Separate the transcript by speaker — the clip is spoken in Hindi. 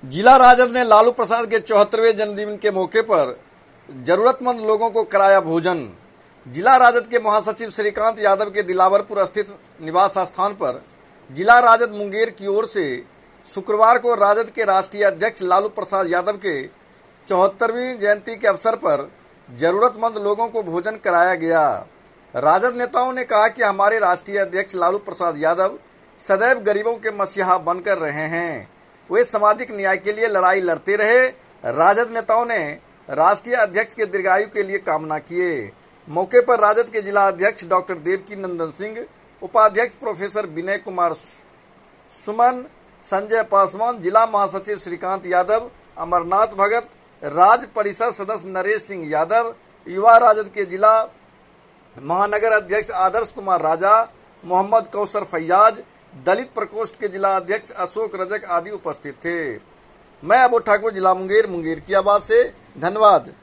Speaker 1: जिला राजद ने लालू प्रसाद के 74वें जन्मदिन के मौके पर जरूरतमंद लोगों को कराया भोजन। जिला राजद के महासचिव श्रीकांत यादव के दिलावरपुर स्थित निवास स्थान पर जिला राजद मुंगेर की ओर से शुक्रवार को राजद के राष्ट्रीय अध्यक्ष लालू प्रसाद यादव के 74वीं जयंती के अवसर पर जरूरतमंद लोगों को भोजन कराया गया। राजद नेताओं ने कहा कि हमारे राष्ट्रीय अध्यक्ष लालू प्रसाद यादव सदैव गरीबों के मसीहा बनकर रहे हैं। वे सामाजिक न्याय के लिए लड़ाई लड़ते रहे। राजद नेताओं ने राष्ट्रीय अध्यक्ष के दीर्घायु के लिए कामना किए। मौके पर राजद के जिला अध्यक्ष डॉक्टर देवकी नंदन सिंह, उपाध्यक्ष प्रोफेसर विनय कुमार सुमन, संजय पासवान, जिला महासचिव श्रीकांत यादव, अमरनाथ भगत, राज्य परिषद सदस्य नरेश सिंह यादव, युवा राजद के जिला महानगर अध्यक्ष आदर्श कुमार राजा, मोहम्मद कौसर फैयाज, दलित प्रकोष्ठ के जिला अध्यक्ष अशोक रजक आदि उपस्थित थे। मैं अबू ठाकुर, जिला मुंगेर की आवाज से। धन्यवाद।